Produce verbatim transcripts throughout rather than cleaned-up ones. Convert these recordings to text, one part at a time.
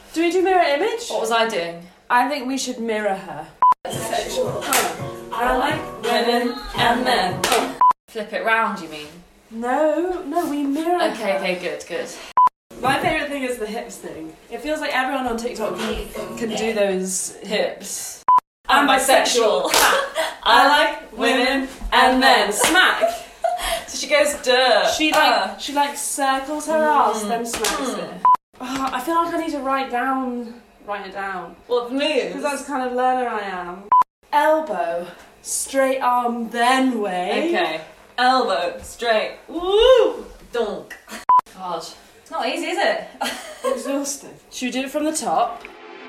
Do we do mirror image? What was I doing? I think we should mirror her. Sexual. I like Women and men. Flip it round, you mean? No, no, we mirror Okay, her. okay, good, good. My favourite thing is the hips thing. It feels like everyone on TikTok can, can do those hips. I'm bisexual. I like women and men. Smack. So she goes, duh. She like uh. she like circles her ass, then smacks it. Oh, I feel like I need to write down, write it down. What moves? Because that's the kind of learner I am. Elbow, straight arm, then way. Okay. Elbow, straight. Woo! Donk. God. It's not easy, is it? Exhausting. Should we do it from the top?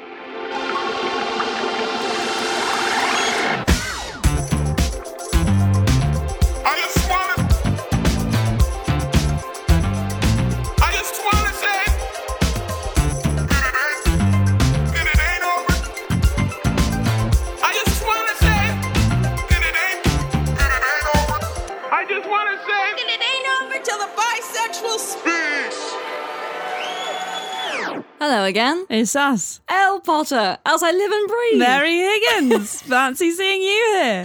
Hello again. It's us. Elle Potter, else I live and breathe. Mary Higgins. Fancy seeing you here.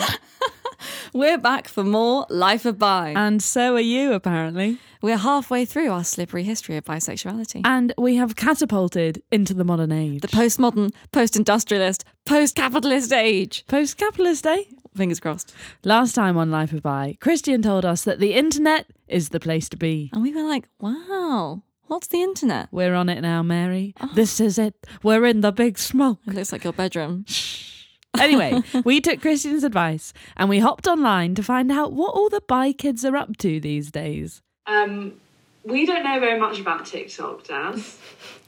We're back for more Life of Bi. And so are you, apparently. We're halfway through our slippery history of bisexuality. And we have catapulted into the modern age. The postmodern, post-industrialist, post-capitalist age. Post-capitalist, eh? Fingers crossed. Last time on Life of Bi, Christian told us that the internet is the place to be. And we were like, wow, what's the internet? We're on it now, Mary. Oh. This is it. We're in the big smoke. It looks like your bedroom. Anyway, we took Christian's advice and we hopped online to find out what all the bi kids are up to these days. Um, we don't know very much about TikTok, Daz.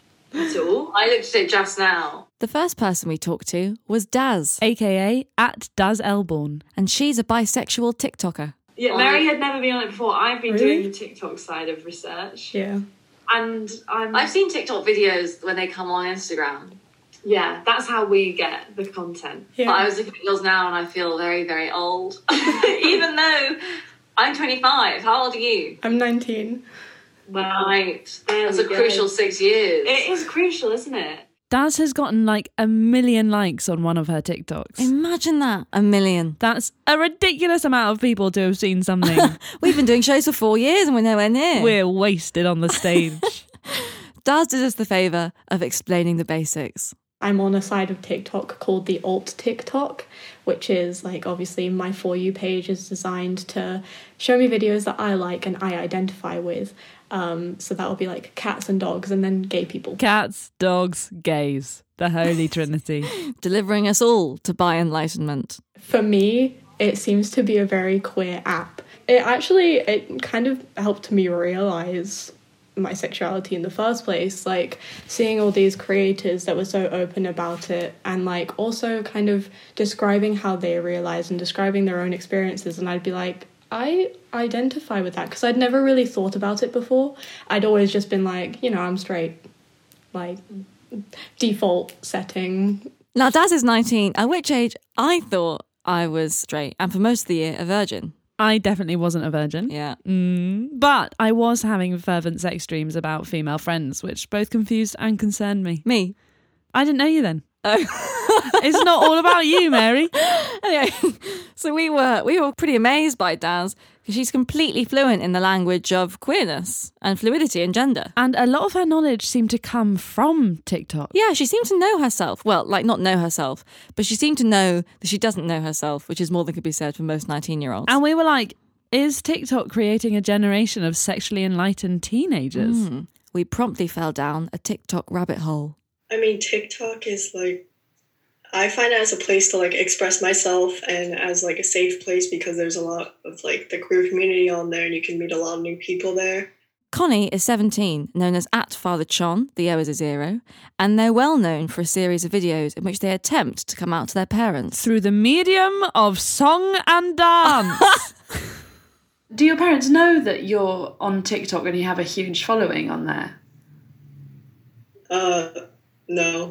At all. I looked at it just now. The first person we talked to was Daz, A K A at Daz Elborn. and she's a bisexual TikToker. Yeah, Mary had never been on it before. I've been Really? doing the TikTok side of research. Yeah. And I'm... I've seen TikTok videos when they come on Instagram. Yeah, that's how we get the content. But I was looking at yours now and I feel very, very old. Even though I'm twenty-five. How old are you? I'm nineteen. Well, Right. there That's we a go. crucial six years. It is crucial, isn't it? Daz has gotten like a million likes on one of her TikToks. Imagine that. A million. That's a ridiculous amount of people to have seen something. We've been doing shows for four years and we're nowhere near. We're wasted on the stage. Daz did us the favour of explaining the basics. I'm on a side of TikTok called the alt TikTok, which is like obviously my For You page is designed to show me videos that I like and I identify with. Um, so that will be like cats and dogs and then gay people. Cats, dogs, gays. The Holy Trinity. Delivering us all to bi enlightenment. For me, it seems to be a very queer app. It actually, it kind of helped me realise my sexuality in the first place, like seeing all these creators that were so open about it and like also kind of describing how they realize and describing their own experiences, and I'd be like, I identify with that because I'd never really thought about it before. I'd always just been like, you know, I'm straight, like default setting. Now Daz is nineteen, at which age I thought I was straight and for most of the year a virgin. I definitely wasn't a virgin. Yeah. Mm, but I was having fervent sex dreams about female friends, which both confused and concerned me. Me. I didn't know you then. Oh. It's not all about you, Mary. Anyway, so we were we were pretty amazed by Daz because she's completely fluent in the language of queerness and fluidity and gender. And a lot of her knowledge seemed to come from TikTok. Yeah, she seemed to know herself. Well, like not know herself, but she seemed to know that she doesn't know herself, which is more than could be said for most nineteen-year-olds. And we were like, is TikTok creating a generation of sexually enlightened teenagers? Mm. We promptly fell down a TikTok rabbit hole. I mean, TikTok is like, I find it as a place to like express myself and as like a safe place because there's a lot of like the queer community on there and you can meet a lot of new people there. Connie is seventeen, known as at Father Chon, the O is a zero, and they're well known for a series of videos in which they attempt to come out to their parents. Through the medium of song and dance. Do your parents know that you're on TikTok and you have a huge following on there? Uh, no.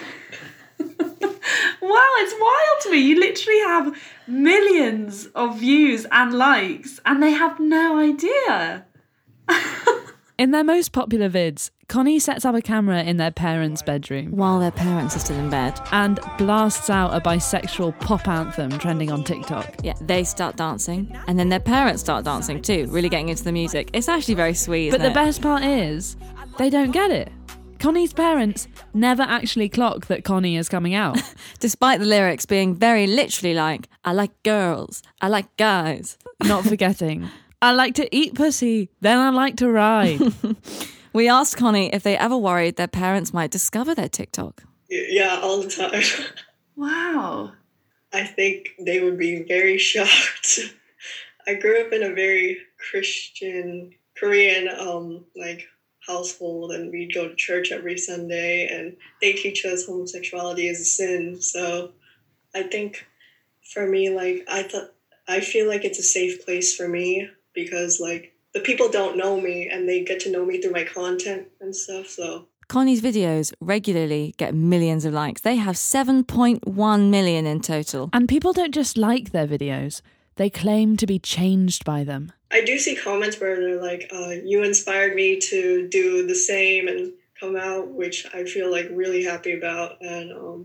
Wow, it's wild to me. You literally have millions of views and likes and they have no idea. In their most popular vids, Connie sets up a camera in their parents' bedroom While their parents are still in bed. and blasts out a bisexual pop anthem trending on TikTok. Yeah, they start dancing, and then their parents start dancing too, really getting into the music. It's actually very sweet, But isn't the it? best part is, they don't get it. Connie's parents never actually clock that Connie is coming out. Despite the lyrics being very literally like, I like girls, I like guys. Not forgetting, I like to eat pussy, then I like to ride. We asked Connie if they ever worried their parents might discover their TikTok. Y- Yeah, all the time. Wow. I think they would be very shocked. I grew up in a very Christian, Korean, um, like household, and we'd go to church every Sunday, and they teach us homosexuality is a sin. So I think for me, like, I thought, I feel like it's a safe place for me because, like, the people don't know me and they get to know me through my content and stuff. So Connie's videos regularly get millions of likes. They have seven point one million in total. And people don't just like their videos, they claim to be changed by them. I do see comments where they're like, uh, you inspired me to do the same and come out, which I feel like really happy about. And um,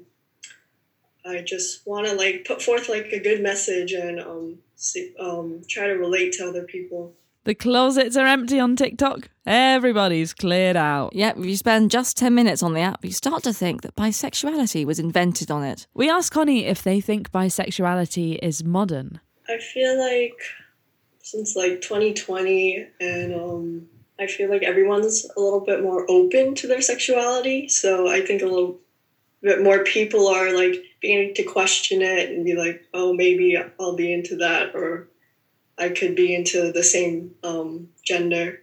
I just want to like put forth like a good message and um, see, um, try to relate to other people. The closets are empty on TikTok. Everybody's cleared out. Yep, if you spend just ten minutes on the app, you start to think that bisexuality was invented on it. We asked Connie if they think bisexuality is modern. I feel like since like twenty twenty, and um, I feel like everyone's a little bit more open to their sexuality. So I think a little bit more people are like beginning to question it and be like, oh, maybe I'll be into that, or I could be into the same um, gender.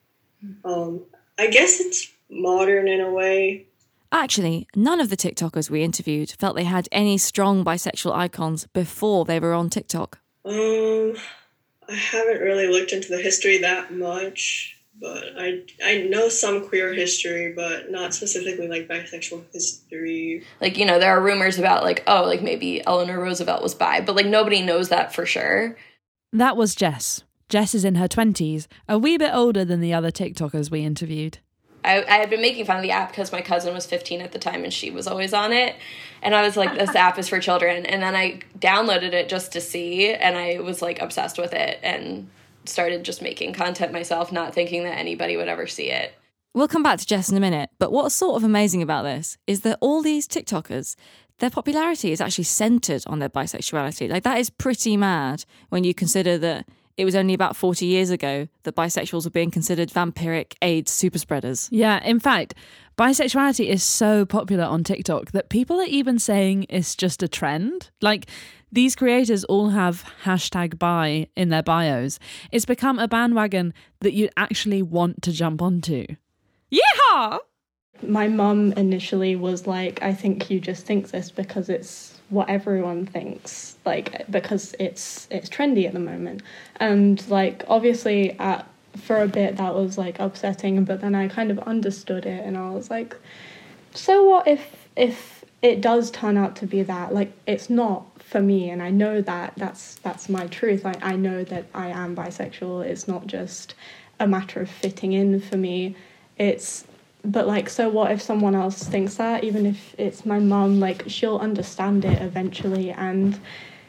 Um, I guess it's modern in a way. Actually, none of the TikTokers we interviewed felt they had any strong bisexual icons before they were on TikTok. Um, I haven't really looked into the history that much, but I I know some queer history, but not specifically like bisexual history. Like, you know, there are rumors about like, oh, like maybe Eleanor Roosevelt was bi, but like nobody knows that for sure. That was Jess. Jess is in her twenties, a wee bit older than the other TikTokers we interviewed. I, I had been making fun of the app because my cousin was fifteen at the time and she was always on it. And I was like, this app is for children. And then I downloaded it just to see, and I was like obsessed with it and started just making content myself, not thinking that anybody would ever see it. We'll come back to Jess in a minute, but what's sort of amazing about this is that all these TikTokers, their popularity is actually centred on their bisexuality. Like, that is pretty mad when you consider that it was only about forty years ago that bisexuals were being considered vampiric AIDS super spreaders. Yeah, in fact, bisexuality is so popular on TikTok that people are even saying it's just a trend. Like, these creators all have hashtag bi in their bios. It's become a bandwagon that you'd actually want to jump onto. Yeehaw! My mum initially was like, I think you just think this because it's what everyone thinks, like, because it's it's trendy at the moment. And like, obviously at for a bit that was like upsetting, but then I kind of understood it and I was like, so what if if it does turn out to be that? Like, it's not for me, and I know that that's that's my truth. I, I know that I am bisexual. It's not just a matter of fitting in for me. It's But, like, so what if someone else thinks that? Even if it's my mum, like, she'll understand it eventually. And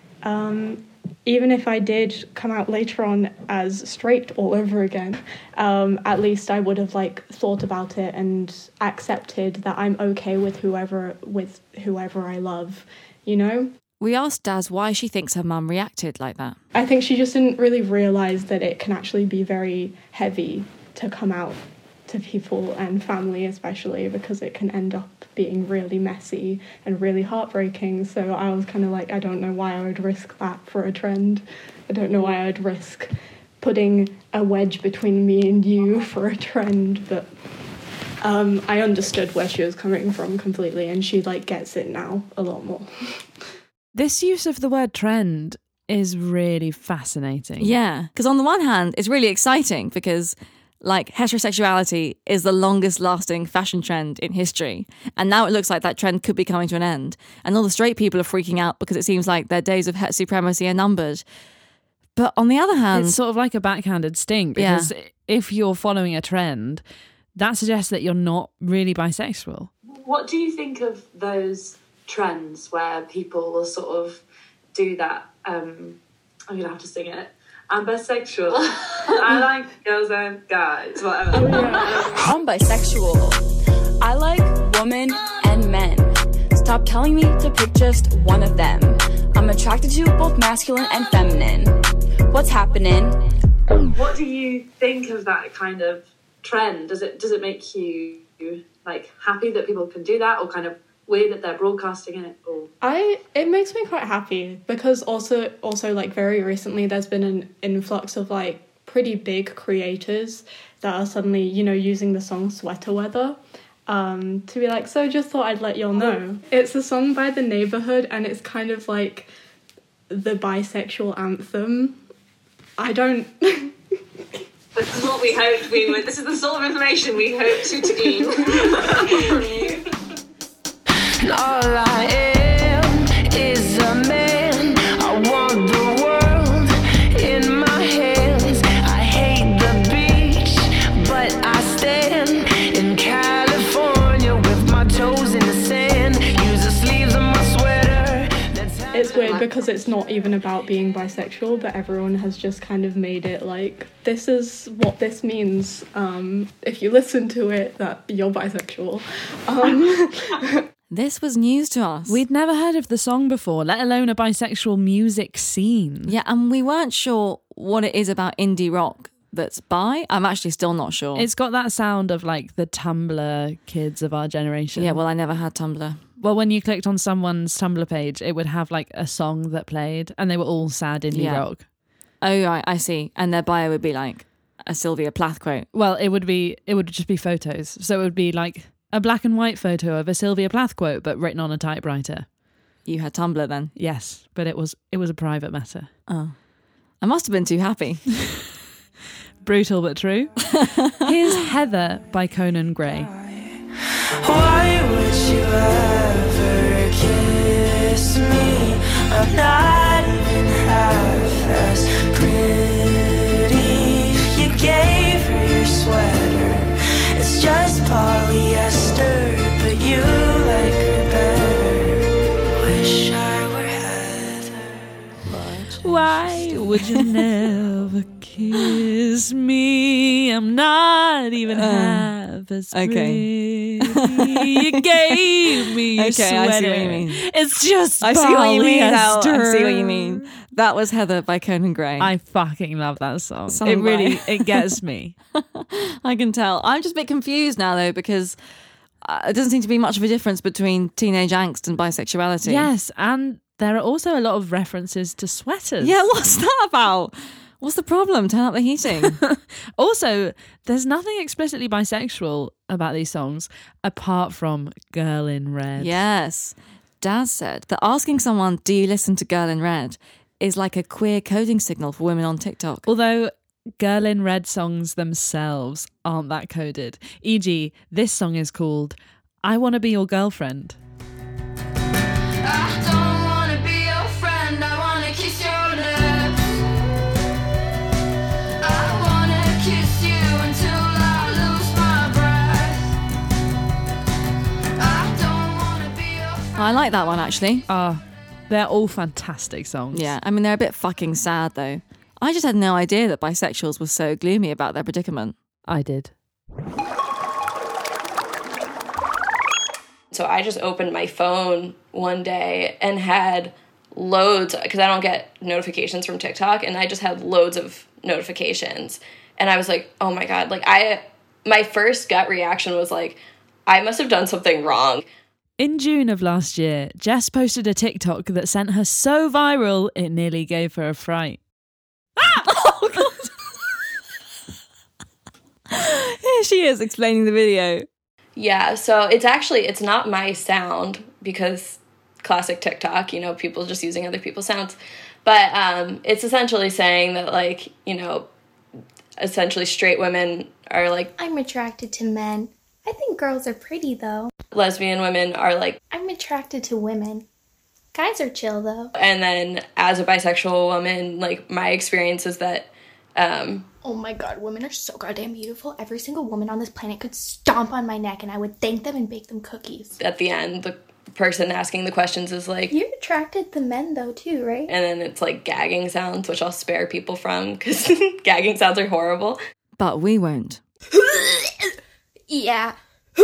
um, even if I did come out later on as straight all over again, um, at least I would have, like, thought about it and accepted that I'm okay with whoever with whoever I love, you know? We asked Daz why she thinks her mum reacted like that. I think she just didn't really realise that it can actually be very heavy to come out to people and family, especially because it can end up being really messy and really heartbreaking. So I was kind of like, I don't know why I would risk that for a trend. I don't know why I'd risk putting a wedge between me and you for a trend. But um, I understood where she was coming from completely, and she like gets it now a lot more. This use of the word trend is really fascinating. Yeah, because on the one hand, it's really exciting because, like, heterosexuality is the longest lasting fashion trend in history. And now it looks like that trend could be coming to an end. And all the straight people are freaking out because it seems like their days of het supremacy are numbered. But on the other hand... It's sort of like a backhanded sting, because Yeah. if you're following a trend, that suggests that you're not really bisexual. What do you think of those trends where people will sort of do that? Um, I'm going to have to sing it. I'm bisexual. I like girls and guys, whatever. I'm bisexual. I like women and men. Stop telling me to pick just one of them. I'm attracted to both masculine and feminine. What's happening? What do you think of that kind of trend? Does it does it make you like happy that people can do that, or kind of weird that they're broadcasting it? Or I it makes me quite happy because also also like very recently there's been an influx of like pretty big creators that are suddenly, you know, using the song Sweater Weather um to be like, so just thought I'd let y'all know. It's a song by The Neighborhood and it's kind of like the bisexual anthem. I don't This is what we hoped we would. This is the sort of information we hoped to glean from you. All I am is a man. I want the world in my hands. I hate the beach, but I stand in California with my toes in the sand. Use the sleeves of my sweater. It's weird because it's not even about being bisexual, but everyone has just kind of made it like, this is what this means. Um, if you listen to it, that you're bisexual. Um, This was news to us. We'd never heard of the song before, let alone a bisexual music scene. Yeah, and we weren't sure what it is about indie rock that's bi. I'm actually still not sure. It's got that sound of like the Tumblr kids of our generation. Yeah, well, I never had Tumblr. Well, when you clicked on someone's Tumblr page, it would have like a song that played and they were all sad indie Yeah. rock. Oh, right, I see. And their bio would be like a Sylvia Plath quote. Well, it would be, it would just be photos. So it would be like a black and white photo of a Sylvia Plath quote, but written on a typewriter. You had Tumblr then? Yes, but it was it was a private matter. Oh. I must have been too happy. Brutal but true. Here's Heather by Conan Gray. Why would you ever kiss me? I'm not even half as pretty. You gave her your sweater. It's just polyester, but you like her better. Wish I were Heather. Why would you never kiss me? I'm not even Uh, half as okay. pretty. You gave me your Okay, sweater. I see what you mean. It's just I see what you mean now. I see what polyester. you mean. That was Heather by Conan Gray. I fucking love that song. Song it by- really, it gets me. I can tell. I'm just a bit confused now, though, because uh, it doesn't seem to be much of a difference between teenage angst and bisexuality. Yes, and there are also a lot of references to sweaters. Yeah, what's that about? What's the problem? Turn up the heating. Also, there's nothing explicitly bisexual about these songs apart from Girl in Red. Yes. Daz said that asking someone, do you listen to Girl in Red, is like a queer coding signal for women on TikTok. Although Girl in Red songs themselves aren't that coded. for example, this song is called I Wanna Be Your Girlfriend. I don't wanna be your friend. I wanna kiss your lips. I wanna kiss you until I lose my breath. I don't wanna be your friend. I like that one, actually. Ah, they're all fantastic songs. Yeah, I mean, they're a bit fucking sad, though. I just had no idea that bisexuals were so gloomy about their predicament. I did. So I just opened my phone one day and had loads, because I don't get notifications from TikTok, and I just had loads of notifications. And I was like, oh my God, like I, my first gut reaction was like, I must have done something wrong. In June of last year, Jess posted a TikTok that sent her so viral it nearly gave her a fright. Ah! Oh, God. Here she is explaining the video. Yeah, so it's actually, it's not my sound, because classic TikTok, you know, people just using other people's sounds. But um, it's essentially saying that, like, you know, essentially straight women are like, I'm attracted to men. I think girls are pretty, though. lesbian women are like, I'm attracted to women. Guys are chill, though. and then as a bisexual woman, like, my experience is that um, Oh my god, women are so goddamn beautiful. Every single woman on this planet could stomp on my neck and I would thank them and bake them cookies. At the end, the person asking the questions is like... You're attracted to men though too, right? And then it's like gagging sounds, which I'll spare people from because gagging sounds are horrible. But we won't. Yeah.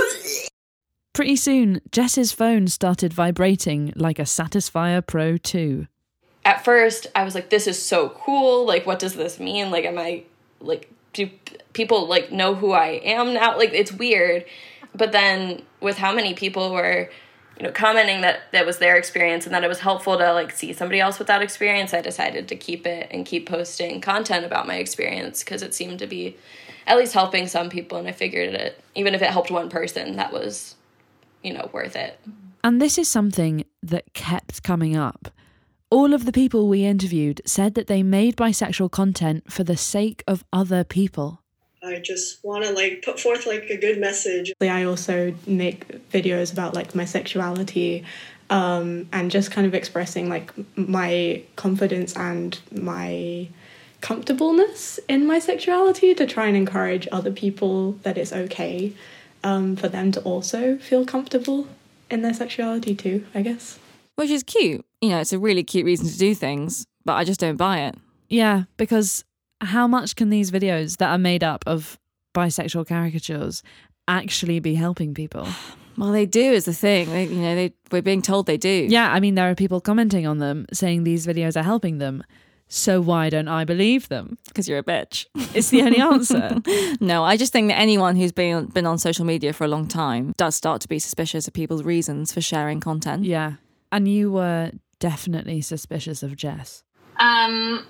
Pretty soon, Jess's phone started vibrating like a Satisfyer Pro two. At first, I was like, this is so cool. Like, what does this mean? Like, am I, like, do people, like, know who I am now? Like, it's weird. But then with how many people were, you know, commenting that that was their experience and that it was helpful to, like, see somebody else with that experience, I decided to keep it and keep posting content about my experience because it seemed to be at least helping some people. And I figured it, even if it helped one person, that was, you know, worth it. And this is something that kept coming up. All of the people we interviewed said that they made bisexual content for the sake of other people. I just want to like put forth like a good message. I also make videos about like my sexuality um, and just kind of expressing like my confidence and my comfortableness in my sexuality to try and encourage other people that it's okay um, for them to also feel comfortable in their sexuality too, I guess. Which is cute. You know, it's a really cute reason to do things, but I just don't buy it. Yeah, because how much can these videos that are made up of bisexual caricatures actually be helping people? Well, they do is the thing. They, you know, they we're being told they do. Yeah, I mean, there are people commenting on them saying these videos are helping them. So why don't I believe them? Because you're a bitch. It's the only answer. No, I just think that anyone who's been been on social media for a long time does start to be suspicious of people's reasons for sharing content. Yeah. And you were definitely suspicious of Jess. Um,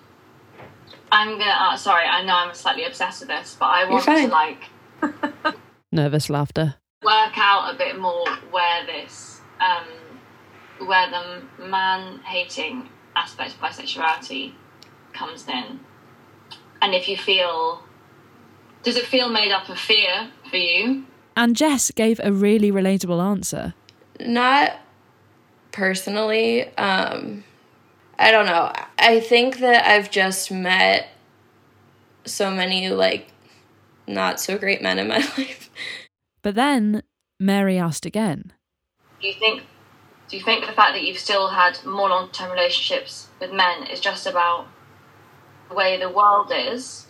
I'm gonna. Uh, sorry, I know I'm slightly obsessed with this, but I want to like nervous laughter. Work out a bit more where this, um, where the man-hating aspect of bisexuality comes in, and if you feel, does it feel made up of fear for you? And Jess gave a really relatable answer. Not personally. Um, I don't know. I think that I've just met so many, like, not so great men in my life. But then Mary asked again. Do you think, do you think the fact that you've still had more long-term relationships with men is just about the way the world is?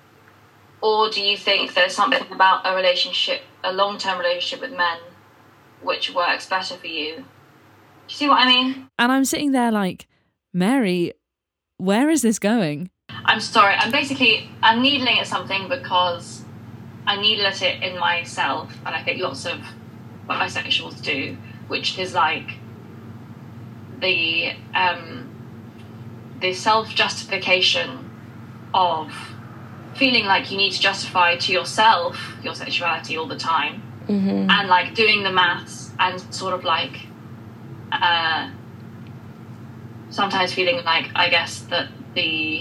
Or do you think there's something about a relationship, a long-term relationship with men, which works better for you? Do you see what I mean? And I'm sitting there like, Mary, where is this going? I'm sorry. I'm basically, I'm needling at something because I needle at it in myself. And I think lots of what bisexuals do, which is like the, um, the self-justification of feeling like you need to justify to yourself your sexuality all the time. Mm-hmm. And like doing the maths and sort of like, Uh, sometimes feeling like, I guess, that the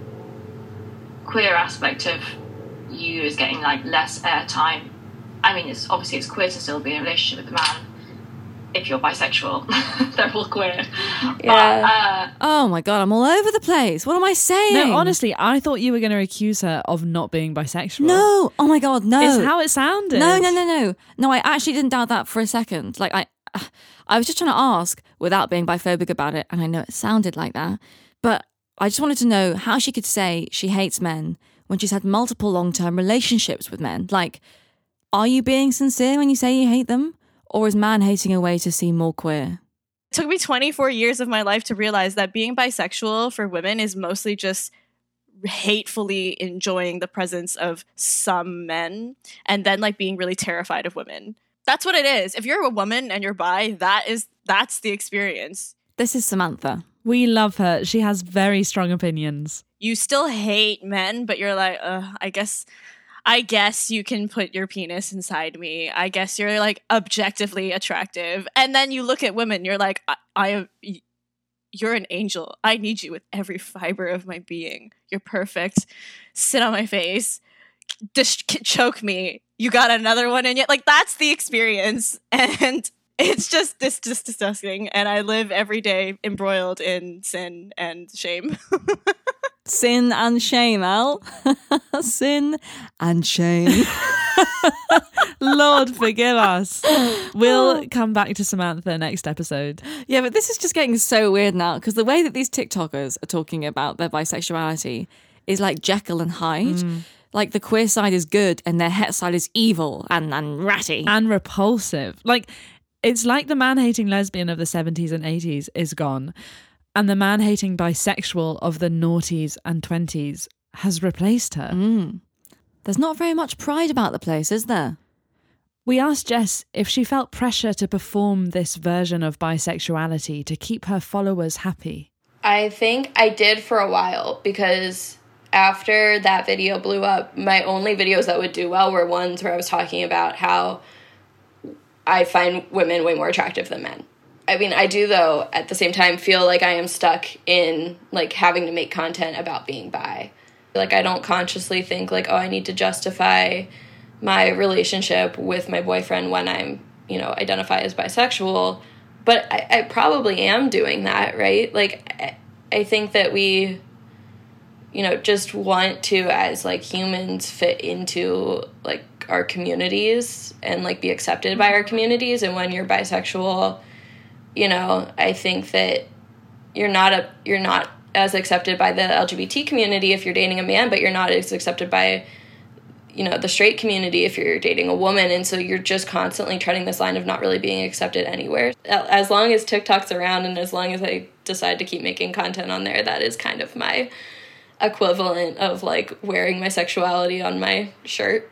queer aspect of you is getting like less airtime. I mean, it's obviously it's queer to still be in a relationship with a man if you're bisexual. They're all queer. Yeah. But, uh, oh my god, I'm all over the place. What am I saying? No, honestly, I thought you were going to accuse her of not being bisexual. No, oh my god, no. It's how it sounded. No, no, no, no. No, I actually didn't doubt that for a second. Like, I... I was just trying to ask without being biphobic about it, and I know it sounded like that, but I just wanted to know how she could say she hates men when she's had multiple long-term relationships with men. Like, are you being sincere when you say you hate them? Or is man-hating a way to seem more queer? It took me twenty-four years of my life to realize that being bisexual for women is mostly just hatefully enjoying the presence of some men and then like being really terrified of women. That's what it is. If you're a woman and you're bi, that is that's the experience. This is Samantha. We love her. She has very strong opinions. You still hate men, but you're like, uh, I guess, I guess you can put your penis inside me. I guess you're like objectively attractive. And then you look at women, you're like, I, I you're an angel. I need you with every fiber of my being. You're perfect. Sit on my face. Just choke me. You got another one in yet? Like, that's the experience. And it's just, it's just disgusting. And I live every day embroiled in sin and shame. Sin and shame, Al. Sin and shame. Lord forgive us. We'll come back to Samantha next episode. Yeah, but this is just getting so weird now because the way that these TikTokers are talking about their bisexuality is like Jekyll and Hyde. Mm. Like the queer side is good and their het side is evil and, and ratty. And repulsive. Like, it's like the man-hating lesbian of the seventies and eighties is gone. And the man-hating bisexual of the noughties and twenties has replaced her. Mm. There's not very much pride about the place, is there? We asked Jess if she felt pressure to perform this version of bisexuality to keep her followers happy. I think I did for a while because after that video blew up, my only videos that would do well were ones where I was talking about how I find women way more attractive than men. I mean, I do, though, at the same time, feel like I am stuck in, like, having to make content about being bi. Like, I don't consciously think, like, oh, I need to justify my relationship with my boyfriend when I'm, you know, identify as bisexual. But I, I probably am doing that, right? Like, I, I think that we, you know, just want to, as, like, humans, fit into, like, our communities and, like, be accepted by our communities. And when you're bisexual, you know, I think that you're not a you're not as accepted by the L G B T community if you're dating a man, but you're not as accepted by, you know, the straight community if you're dating a woman. And so you're just constantly treading this line of not really being accepted anywhere. As long as TikTok's around and as long as I decide to keep making content on there, that is kind of my equivalent of, like, wearing my sexuality on my shirt.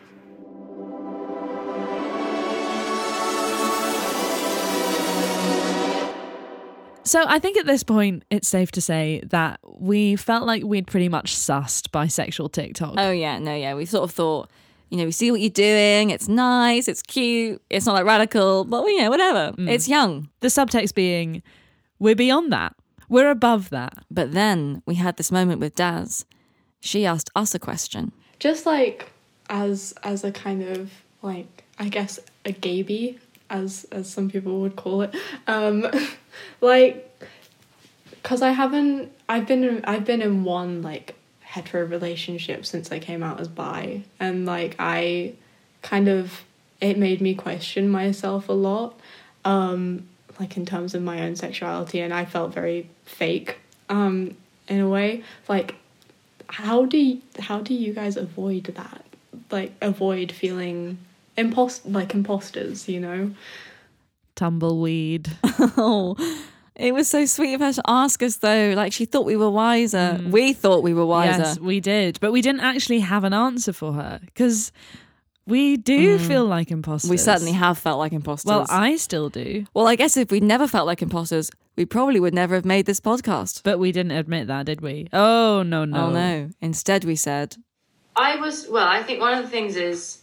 So I think at this point, it's safe to say that we felt like we'd pretty much sussed bisexual TikTok. Oh, yeah. No, yeah. We sort of thought, you know, we see what you're doing. It's nice. It's cute. It's not like radical, but, you know, whatever. Mm. It's young. The subtext being, we're beyond that. We're above that. But then we had this moment with Daz. She asked us a question. Just like as as a kind of, like, I guess a gaby, as as some people would call it. Um... Like, because I haven't, I've been, in, I've been in one, like, hetero relationship since I came out as bi. And, like, I kind of, it made me question myself a lot, um, like, in terms of my own sexuality. And I felt very fake, um, in a way. Like, how do you, how do you guys avoid that? Like, avoid feeling impost, like, imposters, you know? Tumbleweed. Oh, it was so sweet of her to ask us, though. Like, she thought we were wiser. Mm. We thought we were wiser. Yes, we did. But we didn't actually have an answer for her because we do mm. feel like imposters. We certainly have felt like imposters. Well, I still do. Well, I guess if we'd never felt like imposters, we probably would never have made this podcast. But we didn't admit that, did we? Oh, no, no. Oh, no. Instead, we said... I was, well, I think one of the things is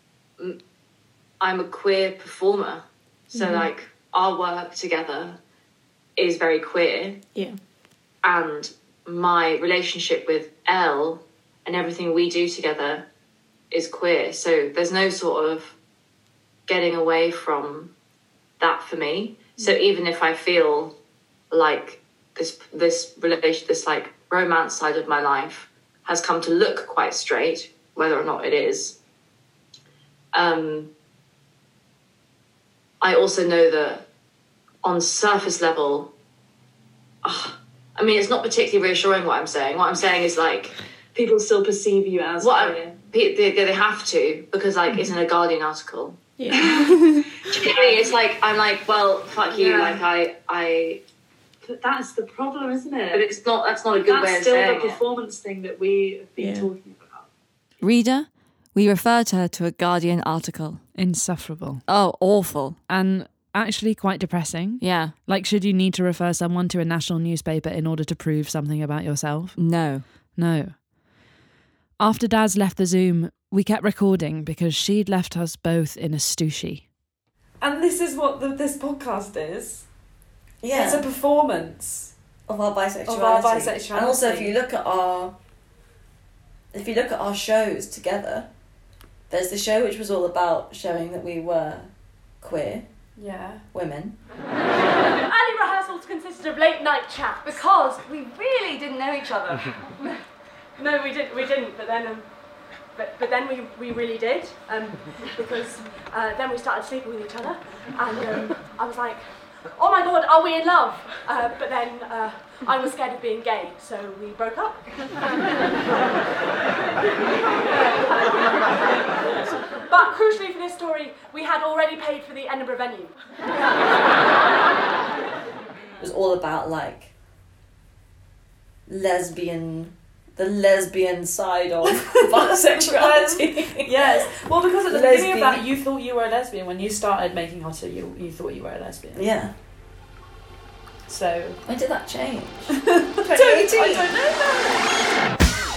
I'm a queer performer. So, mm-hmm. like, our work together is very queer. Yeah. And my relationship with Elle and everything we do together is queer. So there's no sort of getting away from that for me. So even if I feel like this this relation, this, like, romance side of my life has come to look quite straight, whether or not it is, um... I also know that on surface level, oh, I mean, it's not particularly reassuring what I'm saying. What I'm saying is, like, people still perceive you as what I, they, they have to, because, like, it's in a Guardian article. Yeah. It's like, I'm like, well, fuck you. Yeah. Like, I, I. But that's the problem, isn't it? But it's not. That's not a good that's way of saying saying That's still the performance it. thing that we have been yeah. talking about. Reader, we referred her to a Guardian article. Insufferable. Oh, awful. And actually quite depressing. Yeah. Like, should you need to refer someone to a national newspaper in order to prove something about yourself? No. No. After Daz left the Zoom, we kept recording because she'd left us both in a stooshy. And this is what the, this podcast is. Yeah. It's a performance of our bisexuality. Of our bisexuality. And also, if you look at our, if you look at our shows together, there's the show which was all about showing that we were queer. Yeah. Women. Early rehearsal rehearsals consisted of late night chats because we really didn't know each other. No, we didn't. We didn't. But then, um, but but then we we really did. Um, because uh, then we started sleeping with each other, and um, I was like, oh my god, are we in love? Uh, but then uh, I was scared of being gay, so we broke up. But crucially for this story, we had already paid for the Edinburgh venue. It was all about like lesbian, the lesbian side of bisexuality. Yes. Well, because at the Lesbian. beginning of that, you thought you were a lesbian. When you started making Hotter, you you thought you were a lesbian. Yeah. So when did that change? twenty eighteen. I don't know.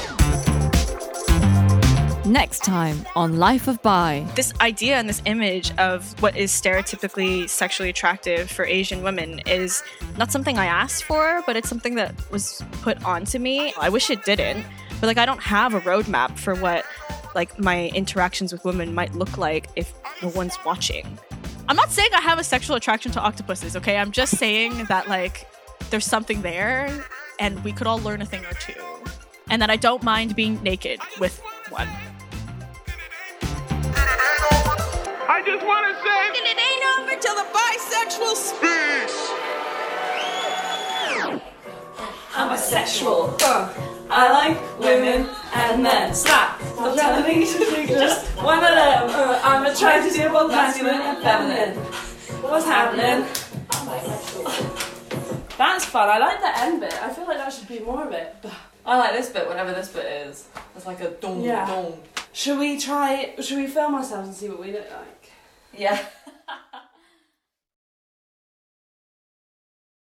Next time on Life of Bi. This idea and this image of what is stereotypically sexually attractive for Asian women is not something I asked for, but it's something that was put onto me. I wish it didn't, but like I don't have a roadmap for what like my interactions with women might look like if no one's watching. I'm not saying I have a sexual attraction to octopuses, okay? I'm just saying that like there's something there and we could all learn a thing or two. And that I don't mind being naked with one. I just want to say that it ain't over till the bisexual speaks. I'm bisexual. Uh, I like women and men. Slap. Stop telling me to be just one of them. Uh, I'm attracted to both masculine and feminine. What's happening? That's fun. I like the end bit. I feel like that should be more of it. I like this bit, whatever this bit is. It's like a dong Yeah. dong. Should we try? Should we film ourselves and see what we look like? Yeah.